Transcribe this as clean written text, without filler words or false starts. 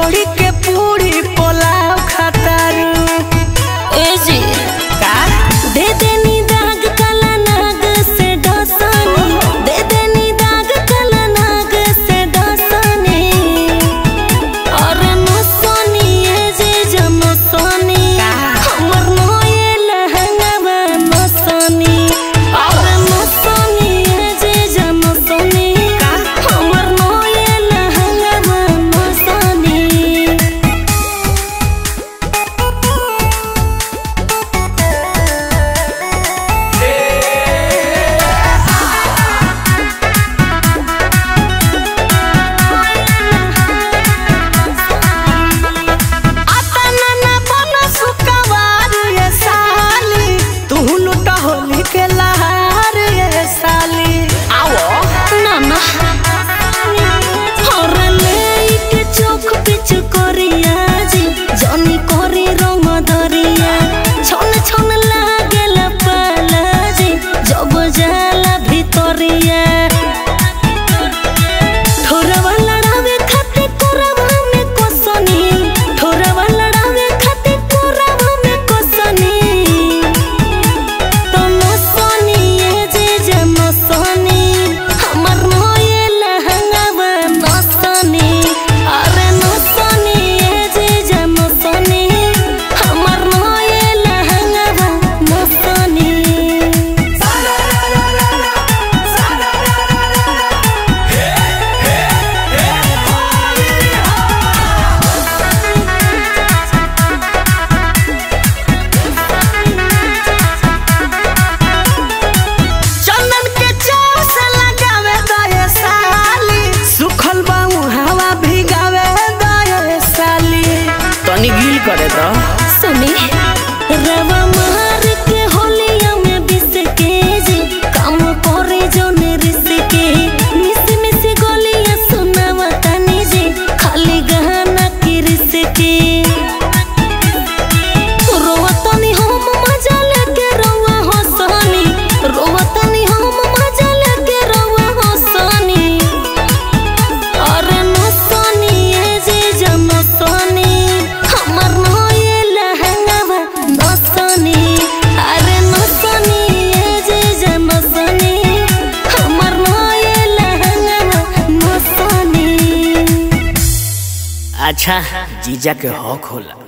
छोड़ी के पूरी पोलाव खतारू ए जी का दे देनी दाग काला नाग से डसनी दे देनी दाग काला नाग से डसनी और नसनी ए जे जनसनी हमर नोए लहंगवा नसनी और नसनी ए जे जनसनी हमर नोए लहंगवा नसनी करे तो सुनी रवा मार के होलिया में बिस के जी काम करे जो निरिस के मिस मिस गोलियां सुनावा तनी जी खाली गहना की रिस के रोवतनी हम मजा लेके रोवा हंसनी रोवतनी हम मजा लेके रोवा हंसनी और नसनी ए जे जनसनी हमर नोए लहंगवा नसनी अरे नसनी ए जे जनसनी हमर नोए लहंगवा नसनी। अच्छा जीजा के हक होला।